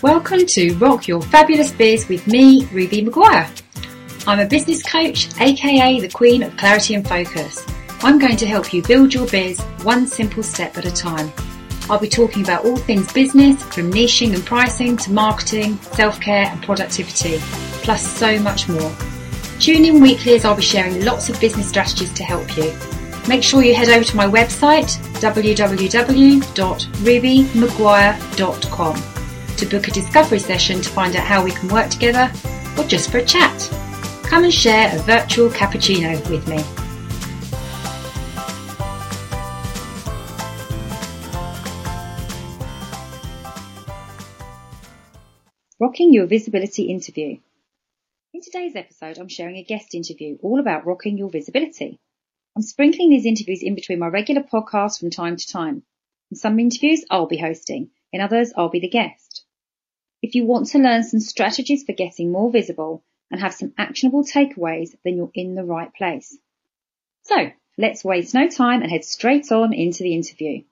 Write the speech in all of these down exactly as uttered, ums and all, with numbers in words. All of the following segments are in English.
Welcome to Rock Your Fabulous Biz with me, Ruby Maguire. I'm a business coach, aka the Queen of Clarity and Focus. I'm going to help you build your biz one simple step at a time. I'll be talking about all things business, from niching and pricing to marketing, self-care and productivity, plus so much more. Tune in weekly as I'll be sharing lots of business strategies to help you. Make sure you head over to my website, w w w dot ruby maguire dot com, to book a discovery session to find out how we can work together, or just for a chat. Come and share a virtual cappuccino with me. Rocking your visibility interview. In today's episode, I'm sharing a guest interview all about rocking your visibility. I'm sprinkling these interviews in between my regular podcasts from time to time. In some interviews, I'll be hosting. In others, I'll be the guest. If you want to learn some strategies for getting more visible and have some actionable takeaways, then you're in the right place. So let's waste no time and head straight on into the interview.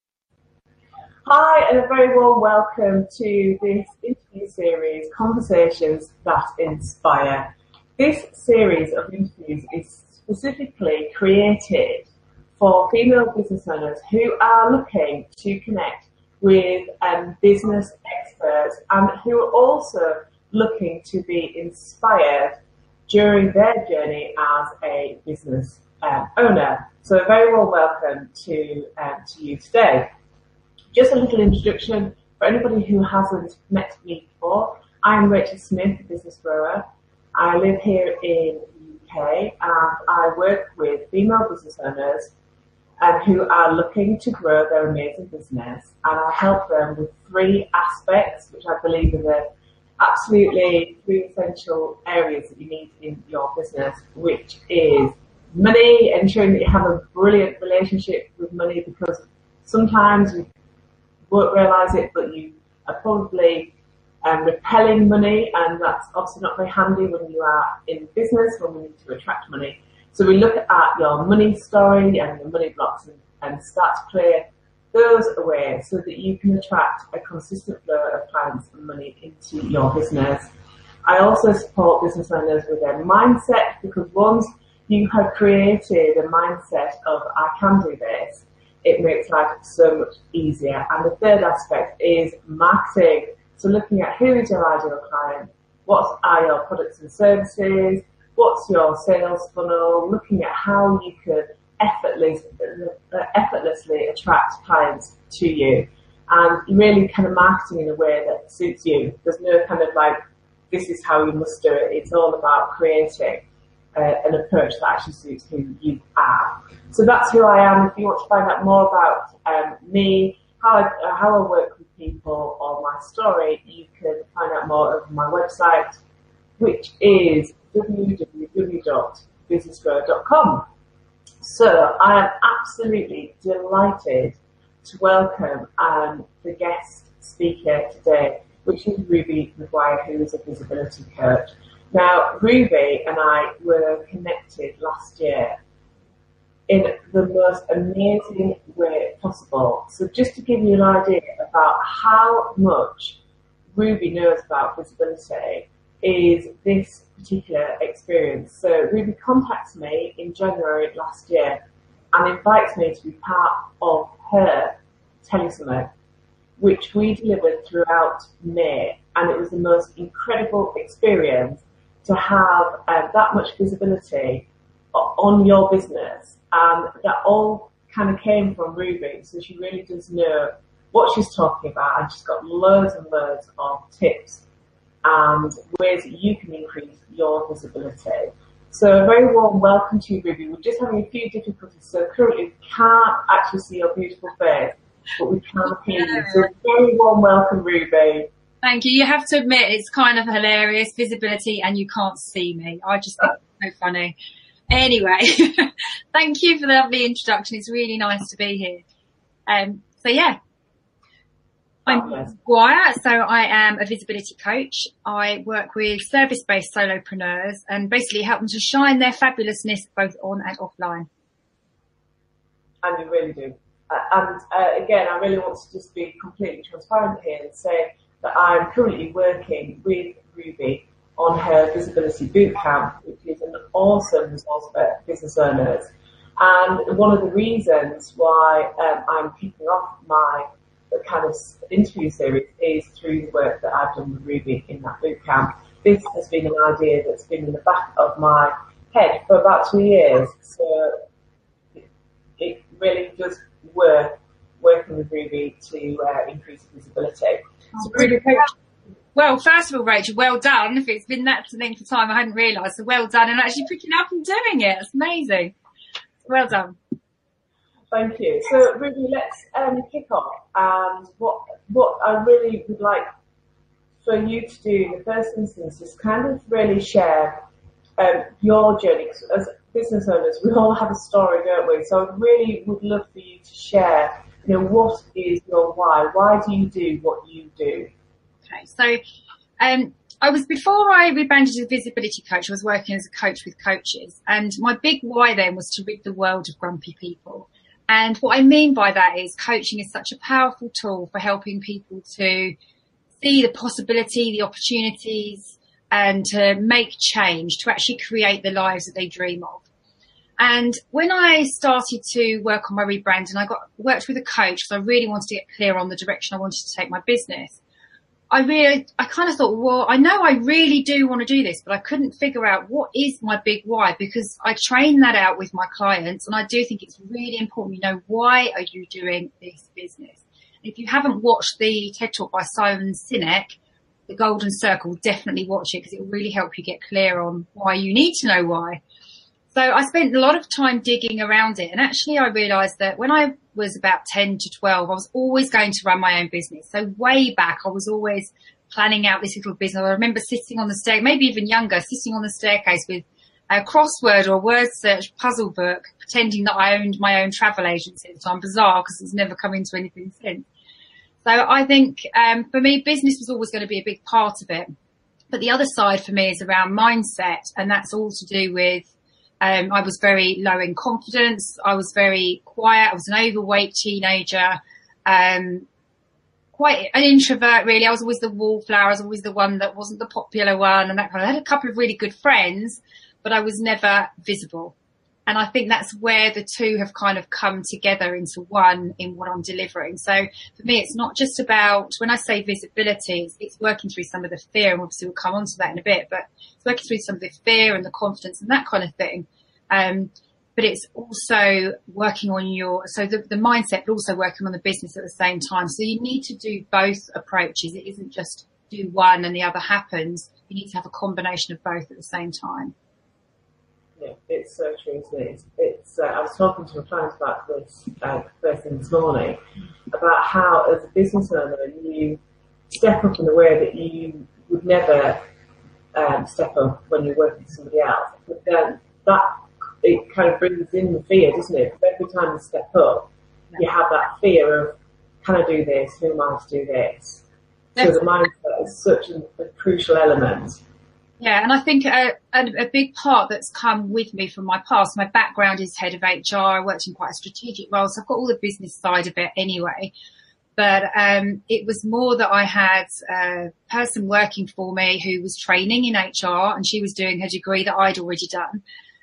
Hi, and a very warm welcome to this interview series, Conversations That Inspire. This series of interviews is specifically created for female business owners who are looking to connect with um, business experts and who are also looking to be inspired during their journey as a business um, owner. So a very warm welcome to, um, to you today. Just a little introduction for anybody who hasn't met me before. I'm Rachel Smith, a business grower. I live here in the U K and I work with female business owners and who are looking to grow their amazing business, and I help them with three aspects which I believe are the absolutely three essential areas that you need in your business, which is money, ensuring that you have a brilliant relationship with money, because sometimes you won't realise it, but you are probably um, repelling money, and that's obviously not very handy when you are in business, when we need to attract money. So we look at your money story and your money blocks and, and start to clear those away so that you can attract a consistent flow of clients and money into your business. I also support business owners with their mindset, because once you have created a mindset of I can do this, it makes life so much easier. And the third aspect is marketing. So looking at who is your ideal client, what are your products and services, what's your sales funnel, looking at how you could effortlessly, effortlessly attract clients to you, and really kind of marketing in a way that suits you. There's no kind of like, this is how you must do it. It's all about creating uh, an approach that actually suits who you are. So that's who I am. If you want to find out more about um, me, how I, uh, how I work with people, or my story, you can find out more over my website, which is w w w dot business grow dot com. So I am absolutely delighted to welcome um, the guest speaker today, which is Ruby Maguire, who is a visibility coach. Now, Ruby and I were connected last year in the most amazing way possible. So just to give you an idea about how much Ruby knows about visibility is this particular experience. So Ruby contacts me in January last year and invites me to be part of her telesummit, which we delivered throughout May, and it was the most incredible experience to have uh, that much visibility on your business, and that all kind of came from Ruby. So she really does know what she's talking about, and she's got loads and loads of tips and ways that you can increase your visibility. So a very warm welcome to you, Ruby. We're just having a few difficulties, so currently we can't actually see your beautiful face, but we can hear you. So very warm welcome, Ruby. Thank you. You have to admit, it's kind of hilarious, visibility, and you can't see me. I just think it's so funny. Anyway, thank you for the lovely introduction. It's really nice to be here. Um, so yeah. I'm Maguire, so I am a visibility coach. I work with service-based solopreneurs and basically help them to shine their fabulousness both on and offline. And you really do. Uh, and uh, again, I really want to just be completely transparent here and say that I'm currently working with Ruby on her Visibility Bootcamp, which is an awesome resource for business owners. And one of the reasons why um, I'm kicking off my kind of interview series is through the work that I've done with Ruby in that bootcamp. This has been an idea that's been in the back of my head for about two years. So it, it really does work working with Ruby to uh, increase visibility. So Ruby, well, first of all, Rachel, well done. If it's been that length of time, I hadn't realised. So well done, and actually picking up and doing it. It's amazing. Well done. Thank you. So, Ruby, let's um, kick off. And what what I really would like for you to do in the first instance is kind of really share um, your journey. As business owners, we all have a story, don't we? So, I really would love for you to share. You know, what is your why? Why do you do what you do? Okay, so um, I was, before I rebranded as a visibility coach, I was working as a coach with coaches. And my big why then was to rid the world of grumpy people. And what I mean by that is coaching is such a powerful tool for helping people to see the possibility, the opportunities, and to make change, to actually create the lives that they dream of. And when I started to work on my rebrand, and I got worked with a coach because I really wanted to get clear on the direction I wanted to take my business, I really, I kind of thought, well, I know I really do want to do this, but I couldn't figure out what is my big why, because I train that out with my clients. And I do think it's really important, you know, why are you doing this business? If you haven't watched the TED Talk by Simon Sinek, The Golden Circle, definitely watch it because it will really help you get clear on why you need to know why. So I spent a lot of time digging around it. And actually I realised that when I was about ten to twelve, I was always going to run my own business. So way back, I was always planning out this little business. I remember sitting on the stair, maybe even younger, sitting on the staircase with a crossword or word search puzzle book, pretending that I owned my own travel agency at the time. Bizarre, because it's never come into anything since. So I think um, for me, business was always going to be a big part of it. But the other side for me is around mindset, and that's all to do with Um, I was very low in confidence. I was very quiet. I was an overweight teenager, um, quite an introvert, really. I was always the wallflower. I was always the one that wasn't the popular one and that kind of. I had a couple of really good friends, but I was never visible. And I think that's where the two have kind of come together into one in what I'm delivering. So for me, it's not just about, when I say visibility, it's, it's working through some of the fear, and obviously we'll come on to that in a bit, but it's working through some of the fear and the confidence and that kind of thing. Um, but it's also working on your, so the, the mindset, but also working on the business at the same time. So you need to do both approaches. It isn't just do one and the other happens. You need to have a combination of both at the same time. Yeah, it's so true, isn't it? It's, it's uh, I was talking to a client about this uh, first thing this morning, about how as a business owner you step up in a way that you would never um, step up when you're working for somebody else. But then that, it kind of brings in the fear, doesn't it? Because every time you step up, yeah. you have that fear of, can I do this? Who am I to do this? So the mindset is such a, a crucial element. Yeah, and I think a, a, a big part that's come with me from my past, my background is head of H R. I worked in quite a strategic role, so I've got all the business side of it anyway. But um, it was more that I had a person working for me who was training in H R, and she was doing her degree that I'd already done.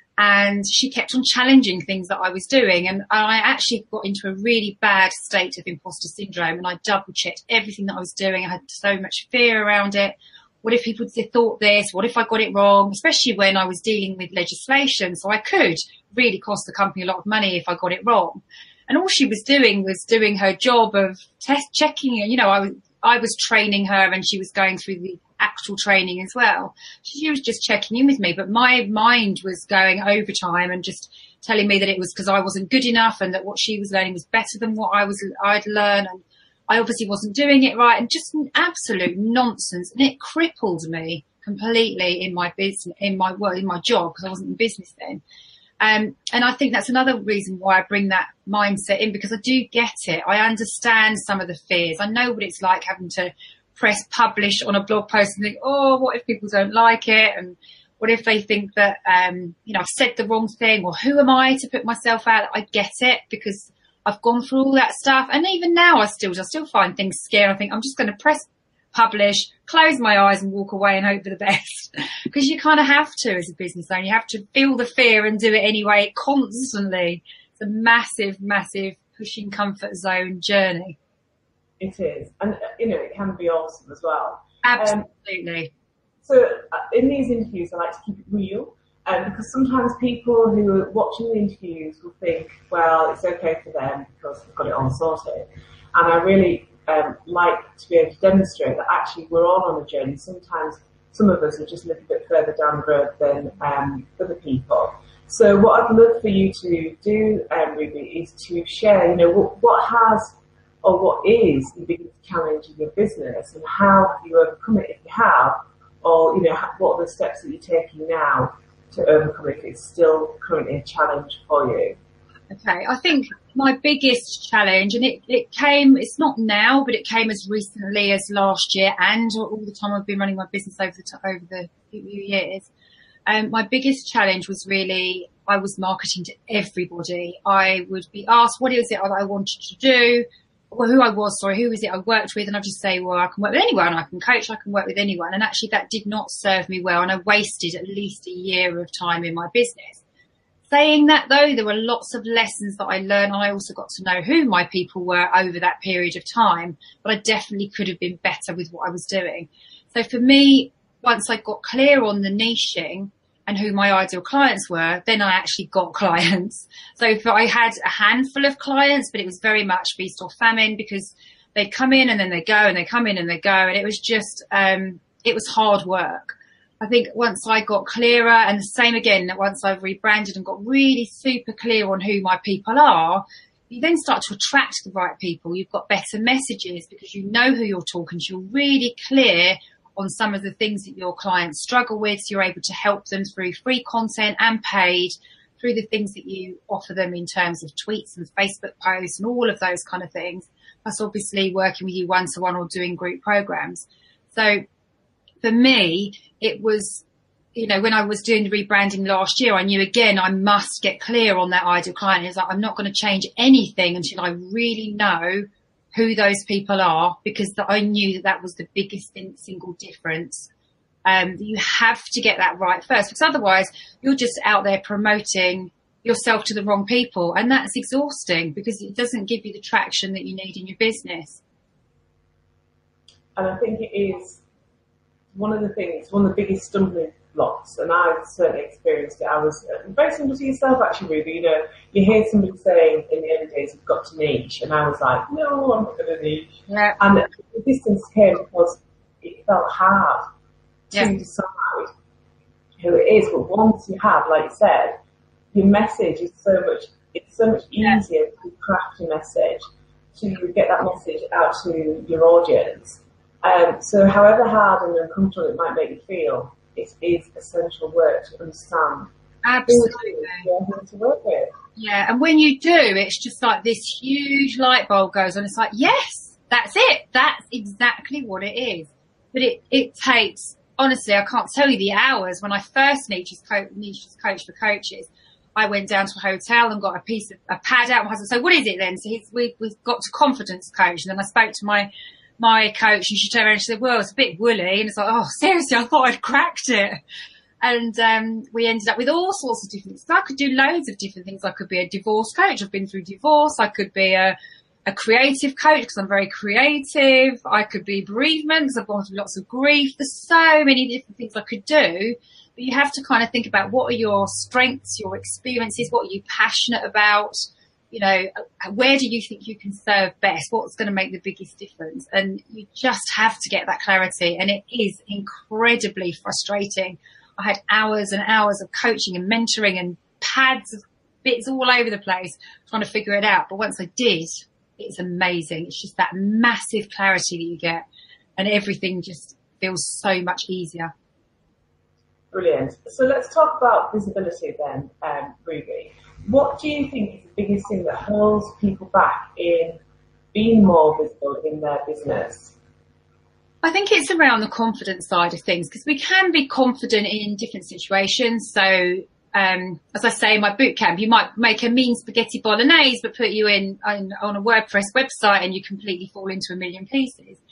And she kept on challenging things that I was doing. And I actually got into a really bad state of imposter syndrome, and I double checked everything that I was doing. I had so much fear around it. What if people thought this? What if I got it wrong? Especially when I was dealing with legislation. So I could really cost the company a lot of money if I got it wrong. And all she was doing was doing her job of test checking. You know, I was, I was training her, and she was going through the actual training as well. She was just checking in with me, but my mind was going overtime and just telling me that it was because I wasn't good enough, and that what she was learning was better than what I was, I'd learn. And I obviously wasn't doing it right, and just absolute nonsense. And it crippled me completely in my business, in my well, in my job, because I wasn't in business then. Um, and I think that's another reason why I bring that mindset in, because I do get it. I understand some of the fears. I know what it's like having to press publish on a blog post and think, oh, what if people don't like it? And what if they think that, um, you know, I've said the wrong thing, or who am I to put myself out? I get it, because I've gone through all that stuff. And even now I still, I still find things scary. I think I'm just going to press publish, close my eyes and walk away and hope for the best. Because you kind of have to as a business owner. You have to feel the fear and do it anyway constantly. It's a massive, massive pushing comfort zone journey. It is. And, you know, it can be awesome as well. Absolutely. Um, so uh, in these interviews, I like to keep it real. Um, because sometimes people who are watching the interviews will think, well, it's okay for them because they've got it all sorted. And I really um, like to be able to demonstrate that actually we're all on a journey. Sometimes some of us are just a little bit further down the road than um, other people. So what I'd love for you to do, um, Ruby, is to share, you know, what, what has or what is the biggest challenge in your business and how have you overcome it if you have, or, you know, what are the steps that you're taking now to overcome it if it's still currently a challenge for you? Okay, I think my biggest challenge, and it, it came, it's not now, but it came as recently as last year and all the time I've been running my business over the, over the few years. Um, my biggest challenge was really, I was marketing to everybody. I would be asked, what is it that I wanted to do? Well, who I was, sorry, who was it I worked with? And I'd just say, well, I can work with anyone. I can coach, I can work with anyone. And actually that did not serve me well. And I wasted at least a year of time in my business. Saying that though, there were lots of lessons that I learned. And I also got to know who my people were over that period of time. But I definitely could have been better with what I was doing. So for me, once I got clear on the niching and who my ideal clients were, then I actually got clients. So if I had a handful of clients, but it was very much feast or famine because they'd come in and then they go and they come in and they go. And it was just, um, it was hard work. I think once I got clearer, and the same again, that once I've rebranded and got really super clear on who my people are, you then start to attract the right people. You've got better messages because you know who you're talking to. You're really clear on some of the things that your clients struggle with. So you're able to help them through free content and paid, through the things that you offer them in terms of tweets and Facebook posts and all of those kind of things. Plus obviously working with you one-to-one or doing group programs. So for me, it was, you know, when I was doing the rebranding last year, I knew again, I must get clear on that ideal client. It's like, I'm not going to change anything until I really know who those people are, because I knew that that was the biggest single difference. Um, you have to get that right first, because otherwise you're just out there promoting yourself to the wrong people. And that's exhausting because it doesn't give you the traction that you need in your business. And I think it is one of the things, one of the biggest stumbling blocks, and I've certainly experienced it. I was very similar to yourself, actually, Ruby. You know, you hear somebody saying in the early days, you've got to niche, and I was like, no, I'm not going to niche. Yeah. And the distance came because it felt hard yeah. to decide who it is. But once you have, like you said, your message is so much, it's so much easier yeah. to craft your message, to get that message out to your audience. Um, so however hard and uncomfortable it might make you feel, it is essential work to understand. Absolutely. Who to work with. Yeah, and when you do, it's just like this huge light bulb goes on. It's like, yes, that's it. That's exactly what it is. But it, it takes, honestly, I can't tell you the hours. When I first niched as coach, niched as coach for coaches, I went down to a hotel and got a piece of a pad out. My husband said, what is it then? So he's, we, we've got to confidence coach. And then I spoke to my my coach, and she turned around and she said, well, it's a bit woolly. And it's like, oh, seriously, I thought I'd cracked it. And um we ended up with all sorts of different things. So I could do loads of different things. I could be a divorce coach. I've been through divorce. I could be a, a creative coach because I'm very creative. I could be bereavement because I've gone through lots of grief. There's so many different things I could do. But you have to kind of think about what are your strengths, your experiences, what are you passionate about? You know, where do you think you can serve best? What's going to make the biggest difference? And you just have to get that clarity. And it is incredibly frustrating. I had hours and hours of coaching and mentoring and pads of bits all over the place trying to figure it out. But once I did, it's amazing. It's just that massive clarity that you get, and everything just feels so much easier. Brilliant. So let's talk about visibility then, um, Ruby. What do you think is the biggest thing that holds people back in being more visible in their business? I think it's around the confidence side of things, because we can be confident in different situations. So, um, as I say in my boot camp, you might make a mean spaghetti bolognese, but put you in, in on a WordPress website and you completely fall into a million pieces.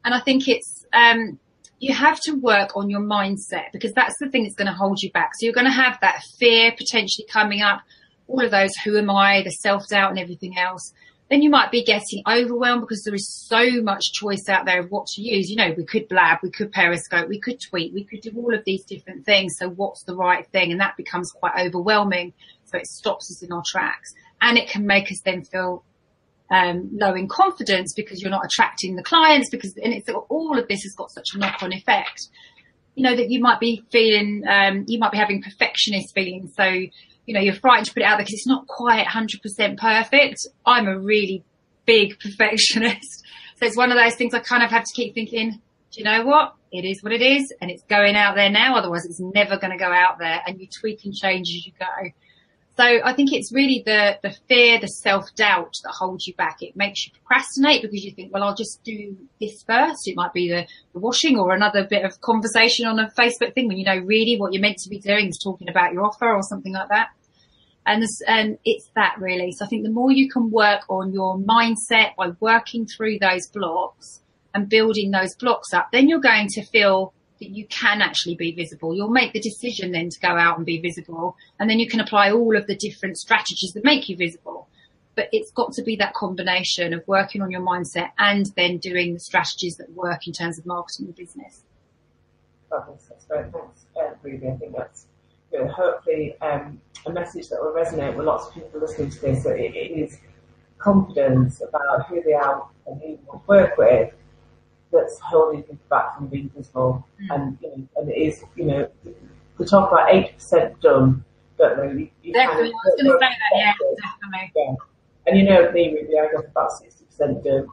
And I think it's, um, you have to work on your mindset, because that's the thing that's going to hold you back. So you're going to have that fear potentially coming up, all of those, who am I, the self-doubt and everything else. Then you might be getting overwhelmed because there is so much choice out there of what to use. You know, we could blab, we could periscope, we could tweet, we could do all of these different things. So what's the right thing? And that becomes quite overwhelming. So it stops us in our tracks, and it can make us then feel um, low in confidence because you're not attracting the clients, because, and it's all of this has got such a knock-on effect, you know, that you might be feeling, um, you might be having perfectionist feelings. So, you know, you're frightened to put it out there because it's not quite one hundred percent perfect. I'm a really big perfectionist. So it's one of those things I kind of have to keep thinking, do you know what? It is what it is, and it's going out there now. Otherwise it's never going to go out there, and you tweak and change as you go. So I think it's really the, the fear, the self-doubt that holds you back. It makes you procrastinate because you think, well, I'll just do this first. It might be the, the washing or another bit of conversation on a Facebook thing when you know really what you're meant to be doing is talking about your offer or something like that. And, this, and it's that really. So I think the more you can work on your mindset by working through those blocks and building those blocks up, then you're going to feel that you can actually be visible. You'll make the decision then to go out and be visible, and then you can apply all of the different strategies that make you visible. But it's got to be that combination of working on your mindset and then doing the strategies that work in terms of marketing your business. Fabulous. That's great. Thanks, uh, Ruby. I think that's good. Hopefully um, a message that will resonate with lots of people listening to this. So it, it is confidence about who they are and who you want to work with that's holding people back from being visible. Mm. And, you know, and it is, you know, we talk about eighty percent done, don't we? You, you definitely, kind of, I was going to say that, yeah, definitely. Yeah. And you know me, Ruby, I got about sixty percent done.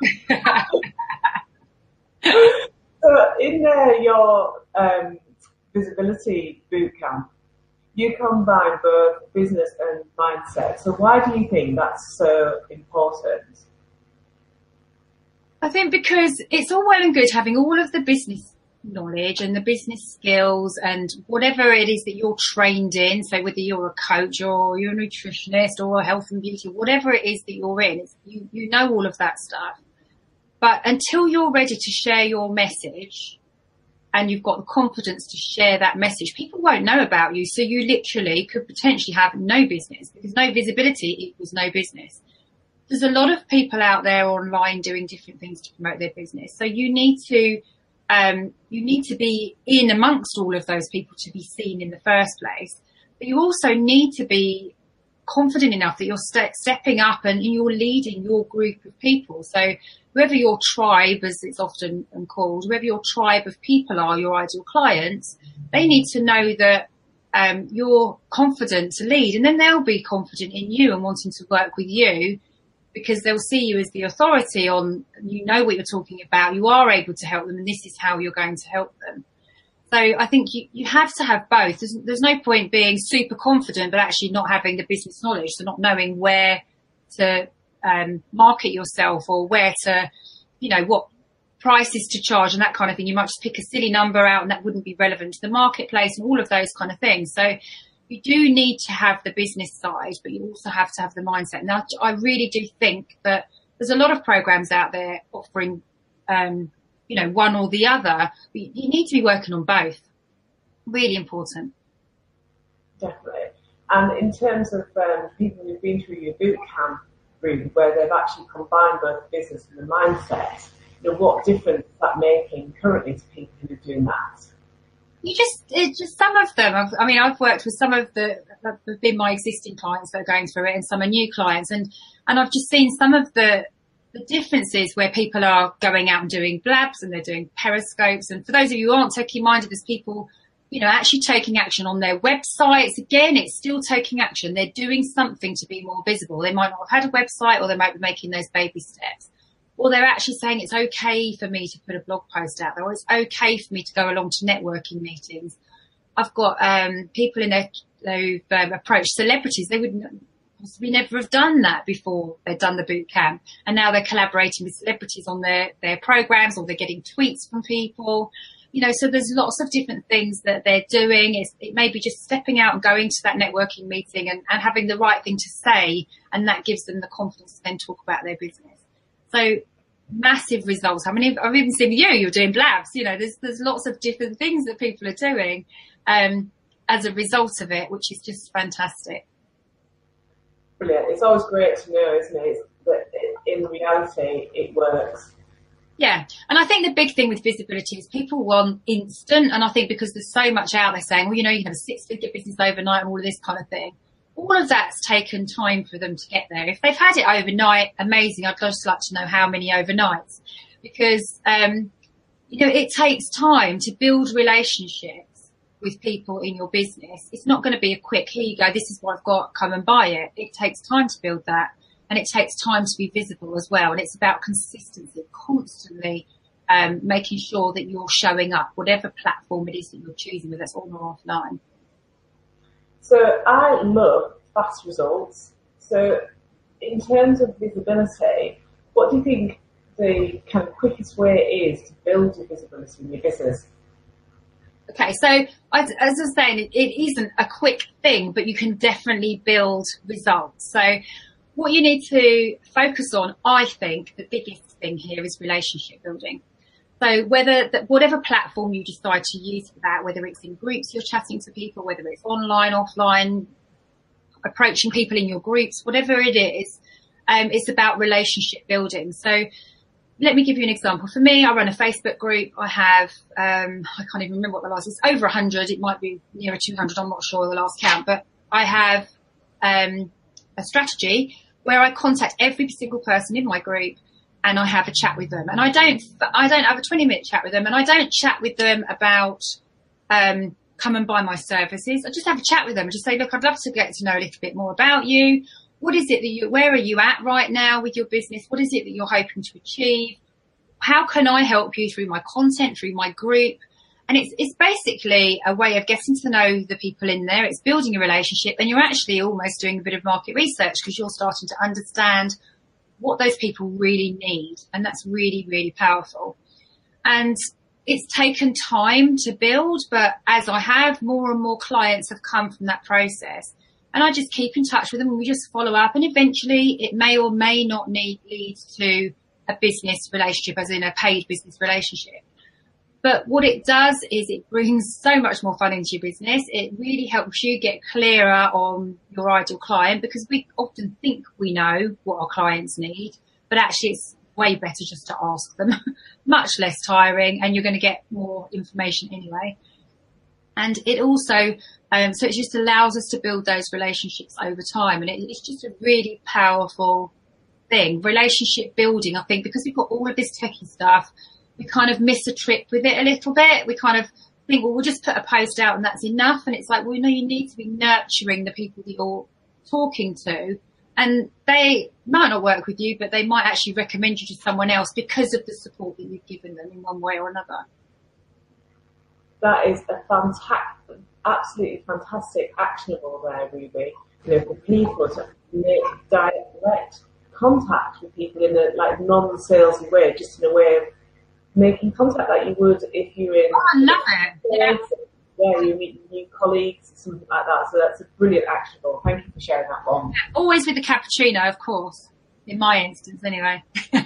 So in uh, your um, visibility bootcamp, you combine both business and mindset. So why do you think that's so important? I think because it's all well and good having all of the business knowledge and the business skills and whatever it is that you're trained in. So whether you're a coach or you're a nutritionist or health and beauty, whatever it is that you're in, it's, you, you know all of that stuff. But until you're ready to share your message and you've got the confidence to share that message, people won't know about you. So you literally could potentially have no business, because no visibility equals no business. There's a lot of people out there online doing different things to promote their business. So you need to, um, you need to be in amongst all of those people to be seen in the first place. But you also need to be confident enough that you're ste- stepping up and you're leading your group of people. So whoever your tribe, as it's often called, whoever your tribe of people are, your ideal clients, they need to know that um, you're confident to lead, and then they'll be confident in you and wanting to work with you, because they'll see you as the authority on, you know what you're talking about, you are able to help them, and this is how you're going to help them. So I think you, you have to have both. There's, there's no point being super confident but actually not having the business knowledge, so not knowing where to um, market yourself or where to, you know, what prices to charge and that kind of thing. You might just pick a silly number out and that wouldn't be relevant to the marketplace and all of those kind of things. So you do need to have the business side, but you also have to have the mindset. Now, I really do think that there's a lot of programs out there offering, um, you know, one or the other. But you need to be working on both. Really important. Definitely. And in terms of um, people who've been through your boot camp route, where they've actually combined both business and the mindset, you know, what difference is that making currently to people who are doing that? You just, it's just some of them. I've, I mean, I've worked with some of the, have been my existing clients that are going through it, and some are new clients. And, and I've just seen some of the, the differences where people are going out and doing blabs and they're doing periscopes. And for those of you who aren't techie minded, there's people, you know, actually taking action on their websites. Again, it's still taking action. They're doing something to be more visible. They might not have had a website, or they might be making those baby steps. Or they're actually saying it's okay for me to put a blog post out there, or it's okay for me to go along to networking meetings. I've got um, people in there who've um, approached celebrities. They would possibly never have done that before they'd done the boot camp. And now they're collaborating with celebrities on their, their programs, or they're getting tweets from people. You know, so there's lots of different things that they're doing. It's, it may be just stepping out and going to that networking meeting and, and having the right thing to say, and that gives them the confidence to then talk about their business. So massive results. I mean, I've even seen you, you're doing blabs, you know, there's, there's lots of different things that people are doing, um, as a result of it, which is just fantastic. Brilliant. It's always great to know, isn't it, that in reality it works. Yeah. And I think the big thing with visibility is people want instant. And I think because there's so much out there saying, well, you know, you have a six figure business overnight and all of this kind of thing. All of that's taken time for them to get there. If they've had it overnight, amazing. I'd just like to know how many overnights, because, um, you know, it takes time to build relationships with people in your business. It's not going to be a quick, here you go, this is what I've got, come and buy it. It takes time to build that, and it takes time to be visible as well. And it's about consistency, constantly um, making sure that you're showing up, whatever platform it is that you're choosing, whether it's on or offline. So I love fast results. So in terms of visibility, what do you think the kind of quickest way is to build your visibility in your business? Okay, so as I was saying, it, it isn't a quick thing, but you can definitely build results. So what you need to focus on, I think, the biggest thing here is relationship building. So whether that, whatever platform you decide to use for that, whether it's in groups you're chatting to people, whether it's online, offline, approaching people in your groups, whatever it is, um, it's about relationship building. So let me give you an example. For me, I run a Facebook group. I have, um, I can't even remember what the last is, over one hundred. It might be nearer two hundred. I'm not sure the last count, but I have um, a strategy where I contact every single person in my group and I have a chat with them. And I don't, I don't have a twenty minute chat with them, and I don't chat with them about, um, come and buy my services. I just have a chat with them and just say, look, I'd love to get to know a little bit more about you. What is it that you, where are you at right now with your business? What is it that you're hoping to achieve? How can I help you through my content, through my group? And it's, it's basically a way of getting to know the people in there. It's building a relationship, and you're actually almost doing a bit of market research because you're starting to understand what those people really need. And that's really, really powerful. And it's taken time to build, but as I have, more and more clients have come from that process. And I just keep in touch with them, and we just follow up. And eventually it may or may not need, lead to a business relationship, as in a paid business relationship. But what it does is it brings so much more fun into your business. It really helps you get clearer on your ideal client, because we often think we know what our clients need, but actually it's way better just to ask them. Much less tiring, and you're going to get more information anyway. And it also, um, so it just allows us to build those relationships over time. And it, it's just a really powerful thing. Relationship building, I think, because we've got all of this techie stuff, we kind of miss a trick with it a little bit. We kind of think, well, we'll just put a post out and that's enough. And it's like, well, no, you need to be nurturing the people that you're talking to. And they might not work with you, but they might actually recommend you to someone else because of the support that you've given them in one way or another. That is a fantastic, absolutely fantastic actionable there, Ruby. You know, for people to make direct contact with people in a like non-salesy way, just in a way of making contact like you would if you were in. Oh, I love it. Yeah. Yeah, you meet new colleagues, something like that. So that's a brilliant actionable. Thank you for sharing that one. Yeah, always with the cappuccino, of course. In my instance, anyway.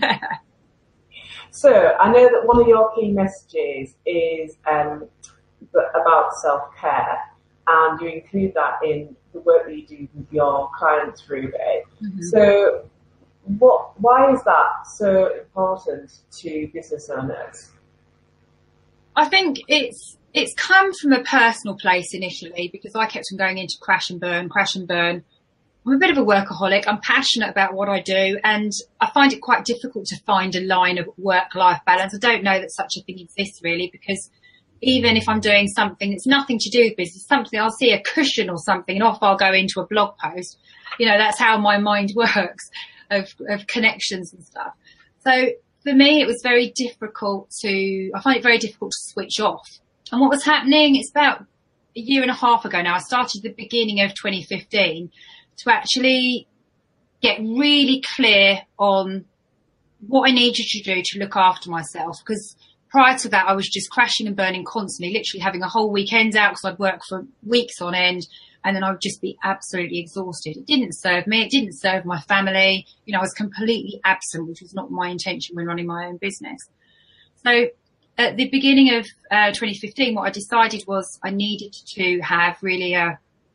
So I know that one of your key messages is um, about self-care, and you include that in the work that you do with your clients, Ruby. Mm-hmm. So what? Why is that so important to business owners? I think it's it's come from a personal place initially, because I kept on going into crash and burn, crash and burn. I'm a bit of a workaholic. I'm passionate about what I do, and I find it quite difficult to find a line of work-life balance. I don't know that such a thing exists really, because even if I'm doing something that's nothing to do with business, something, I'll see a cushion or something and off I'll go into a blog post. You know, that's how my mind works, of, of connections and stuff. So for me, it was very difficult to, I find it very difficult to switch off. And what was happening, it's about a year and a half ago now, I started the beginning of twenty fifteen to actually get really clear on what I needed to do to look after myself. Because prior to that, I was just crashing and burning constantly, literally having a whole weekend out because I'd work for weeks on end, and then I would just be absolutely exhausted. It didn't serve me. It didn't serve my family. You know, I was completely absent, which was not my intention when running my own business. So at the beginning of uh, twenty fifteen, what I decided was I needed to have really a,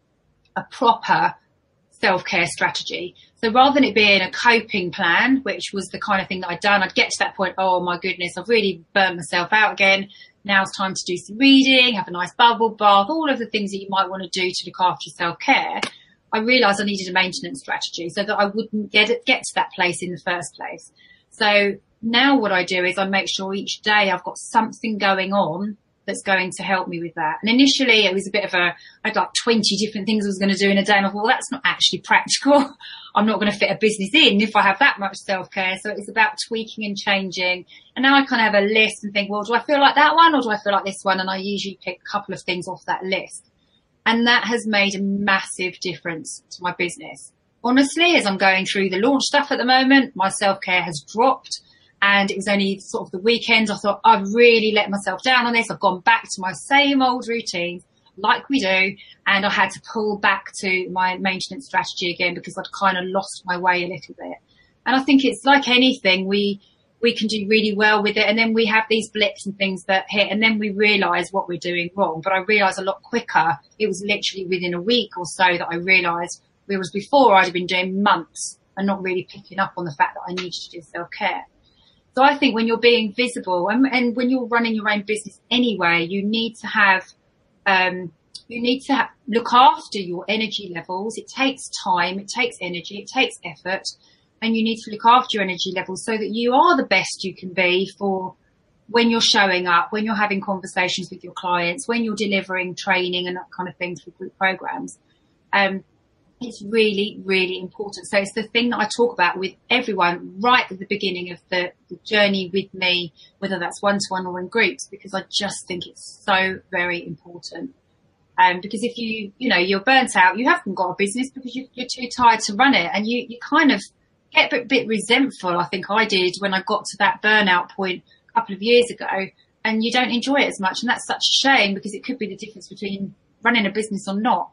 a proper self-care strategy. So rather than it being a coping plan, which was the kind of thing that I'd done, I'd get to that point, oh my goodness, I've really burnt myself out again. Now it's time to do some reading, have a nice bubble bath, all of the things that you might want to do to look after your self-care. I realised I needed a maintenance strategy so that I wouldn't get get to that place in the first place. So now what I do is I make sure each day I've got something going on that's going to help me with that. And initially it was a bit of a, I had like twenty different things I was going to do in a day, and I thought, well, that's not actually practical. I'm not going to fit a business in if I have that much self-care. So it's about tweaking and changing. And now I kind of have a list and think, well, do I feel like that one or do I feel like this one? And I usually pick a couple of things off that list. And that has made a massive difference to my business. Honestly, as I'm going through the launch stuff at the moment, my self-care has dropped. And it was only sort of the weekend. I thought, I've really let myself down on this. I've gone back to my same old routine like we do. And I had to pull back to my maintenance strategy again because I'd kind of lost my way a little bit. And I think it's like anything, we, we can do really well with it. And then we have these blips and things that hit, and then we realise what we're doing wrong. But I realised a lot quicker. It was literally within a week or so that I realised, whereas before I'd have been doing months and not really picking up on the fact that I needed to do self-care. So I think when you're being visible and, and when you're running your own business anyway, you need to have, um, you need to ha- look after your energy levels. It takes time, it takes energy, it takes effort, and you need to look after your energy levels so that you are the best you can be for when you're showing up, when you're having conversations with your clients, when you're delivering training and that kind of thing through group programs. Um, It's really, really important. So it's the thing that I talk about with everyone right at the beginning of the, the journey with me, whether that's one-to-one or in groups, because I just think it's so very important. Um, because if you, you know, you're burnt out, you haven't got a business because you, you're too tired to run it, and you, you kind of get a bit, bit resentful. I think I did when I got to that burnout point a couple of years ago, and you don't enjoy it as much. And that's such a shame because it could be the difference between running a business or not.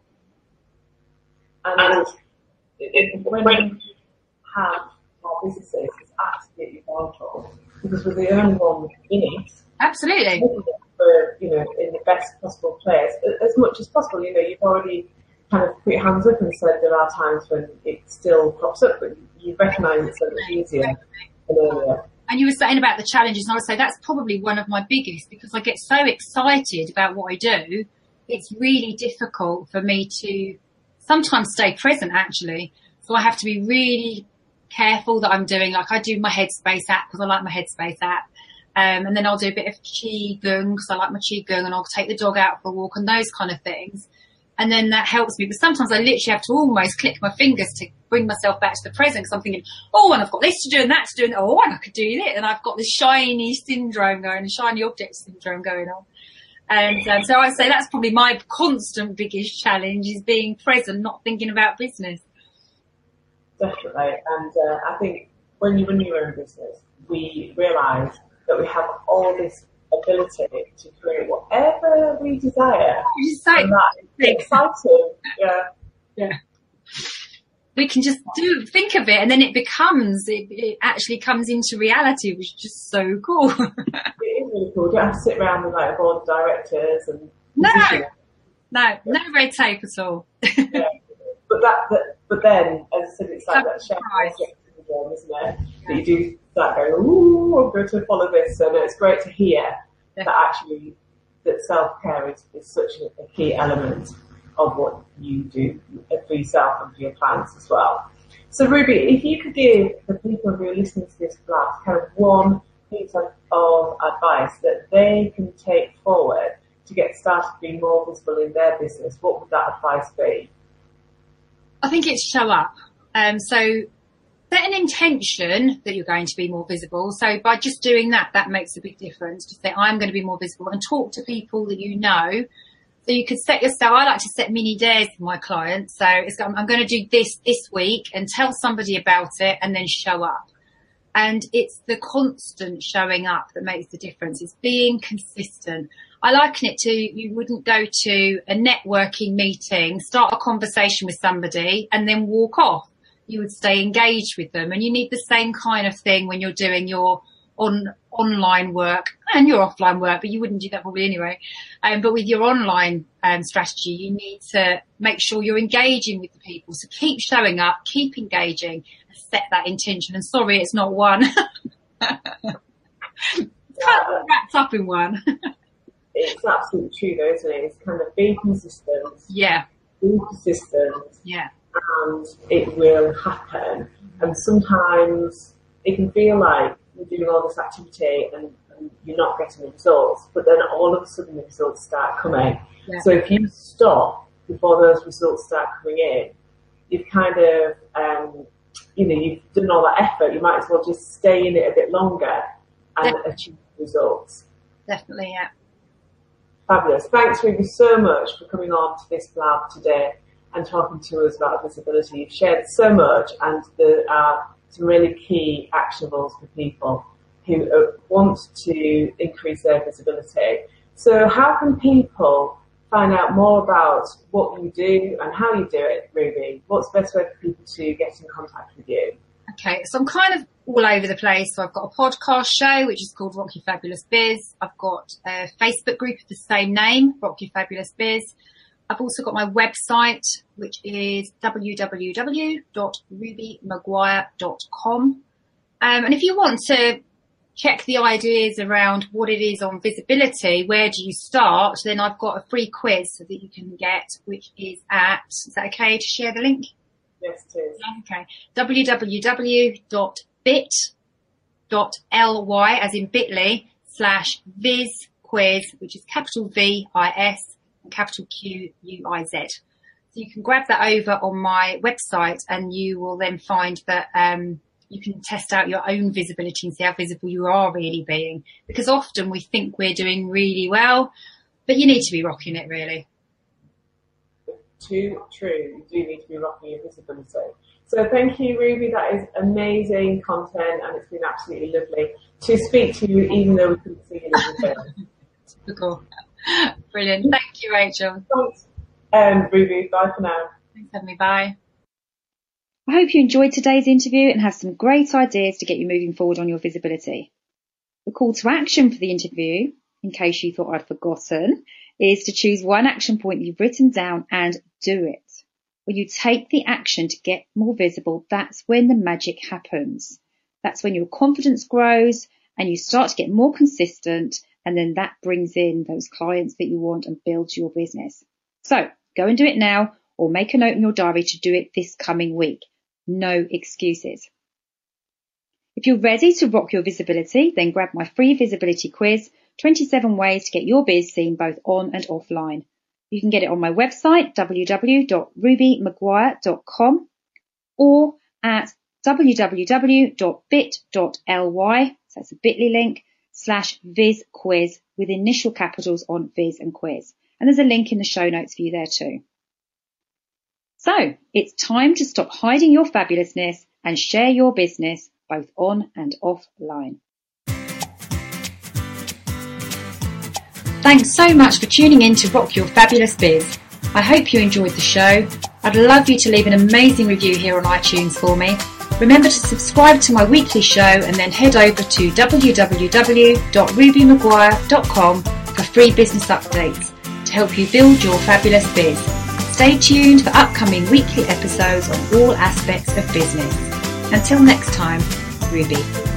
And it, when you have our businesses, it's absolutely vital because we're the only one in it. Absolutely. For, you know, in the best possible place as much as possible. You know, you've already kind of put your hands up and said there are times when it still crops up, but you recognise it so much easier than earlier. And you were saying about the challenges, and I would say that's probably one of my biggest, because I get so excited about what I do. It's really difficult for me to sometimes stay present, actually. So I have to be really careful that I'm doing, like I do my Headspace app because I like my Headspace app. Um, and then I'll do a bit of Qigong because I like my Qigong, and I'll take the dog out for a walk and those kind of things. And then that helps me. But sometimes I literally have to almost click my fingers to bring myself back to the present, because I'm thinking, oh, and I've got this to do and that to do, and oh, and I could do this. And I've got this shiny syndrome going, shiny object syndrome going on. And um, so I say that's probably my constant biggest challenge, is being present, not thinking about business. Definitely. And uh, I think when you run your own business, we realise that we have all this ability to create whatever we desire. Exciting. And that is exciting. Yeah. Yeah. We can just do think of it, and then it becomes, it, it actually comes into reality, which is just so cool. It is really cool. You don't have to sit around with like a board of directors and no, no, no red tape at all. Yeah. But that, but, but then, as I said, it's like that shared project syndrome, isn't it? Yeah. That you do start going, ooh, I'm going to follow this, and it's great to hear yeah. that actually that self-care is, is such a, a key element of what you do for yourself and for your clients as well. So Ruby, if you could give the people who are listening to this class kind of one piece of, of advice that they can take forward to get started being more visible in their business, what would that advice be? I think it's show up. Um, so set an intention that you're going to be more visible. So by just doing that, that makes a big difference. To say, I'm going to be more visible, and talk to people that you know. So you could set yourself, I like to set mini dares for my clients. So it's, I'm, I'm going to do this this week, and tell somebody about it, and then show up. And it's the constant showing up that makes the difference. It's being consistent. I liken it to, you wouldn't go to a networking meeting, start a conversation with somebody and then walk off. You would stay engaged with them. And you need the same kind of thing when you're doing your on online work and your offline work, but you wouldn't do that probably anyway. Um, but with your online um, strategy, you need to make sure you're engaging with the people. So keep showing up, keep engaging, and set that intention. And sorry, it's not one. It's kind of wrapped up in one. It's absolutely true though, isn't it? It's kind of be consistent. Yeah. Be persistent. Yeah. And it will happen. And sometimes it can feel like you're doing all this activity and, and you're not getting the results, but then all of a sudden the results start coming. Yeah. So if you stop before those results start coming in, you've kind of, um, you know, you've done all that effort. You might as well just stay in it a bit longer and Definitely. achieve results. Definitely, yeah. Fabulous. Thanks, Ruby, so much for coming on to this blab today and talking to us about visibility. You've shared so much, and there are some really key actionables for people who want to increase their visibility. So how can people find out more about what you do and how you do it, Ruby? What's the best way for people to get in contact with you? Okay, so I'm kind of all over the place. So I've got a podcast show, which is called Rock Your Fabulous Biz. I've got a Facebook group of the same name, Rock Your Fabulous Biz. I've also got my website, which is w w w dot ruby maguire dot com. Um, and if you want to check the ideas around what it is on visibility, where do you start, then I've got a free quiz that you can get, which is at, is that okay to share the link? Yes, it is. Okay. w w w dot bit dot l y, as in bit.ly, slash viz quiz, which is capital V I S and capital Q U I Z. So you can grab that over on my website and you will then find that um, you can test out your own visibility and see how visible you are really being. Because often we think we're doing really well, but you need to be rocking it really. Too true. You do need to be rocking your visibility. So thank you, Ruby. That is amazing content, and it's been absolutely lovely to speak to you, even though we couldn't see you in the film. Typical. Brilliant. Thank you, Rachel. Thanks, um, Ruby. Bye for now. Thanks for having me. Bye. I hope you enjoyed today's interview and have some great ideas to get you moving forward on your visibility. The call to action for the interview, in case you thought I'd forgotten, is to choose one action point that you've written down and do it. When you take the action to get more visible, that's when the magic happens. That's when your confidence grows and you start to get more consistent, and then that brings in those clients that you want and builds your business. So go and do it now, or make a note in your diary to do it this coming week. No excuses. If you're ready to rock your visibility, then grab my free visibility quiz, twenty-seven ways to get your biz seen both on and offline. You can get it on my website, w w w dot ruby maguire dot com, or at w w w dot bit dot l y, so that's a bit.ly link, slash viz quiz with initial capitals on viz and quiz. And there's a link in the show notes for you there too. So it's time to stop hiding your fabulousness and share your business both on and offline. Thanks so much for tuning in to Rock Your Fabulous Biz. I hope you enjoyed the show. I'd love you to leave an amazing review here on iTunes for me. Remember to subscribe to my weekly show and then head over to w w w dot ruby maguire dot com for free business updates to help you build your fabulous biz. Stay tuned for upcoming weekly episodes on all aspects of business. Until next time, Ruby.